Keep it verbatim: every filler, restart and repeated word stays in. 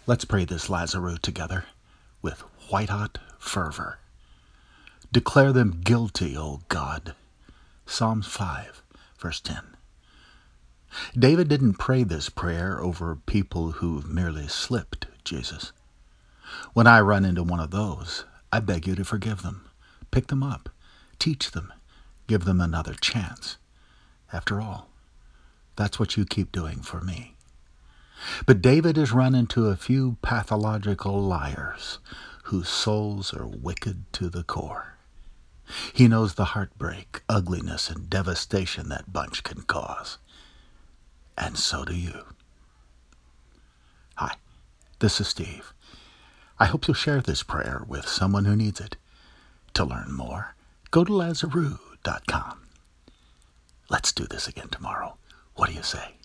Let's pray this Lazarus together with white-hot fervor. Declare them guilty, O God. Psalms five, verse ten. David didn't pray this prayer over people who've merely slipped, Jesus. When I run into one of those, I beg you to forgive them, pick them up, teach them, give them another chance. After all, that's what you keep doing for me. But David has run into a few pathological liars whose souls are wicked to the core. He knows the heartbreak, ugliness, and devastation that bunch can cause. And so do you. Hi, this is Steve. I hope you'll share this prayer with someone who needs it. To learn more, go to Lazarus dot com. Let's do this again tomorrow. What do you say?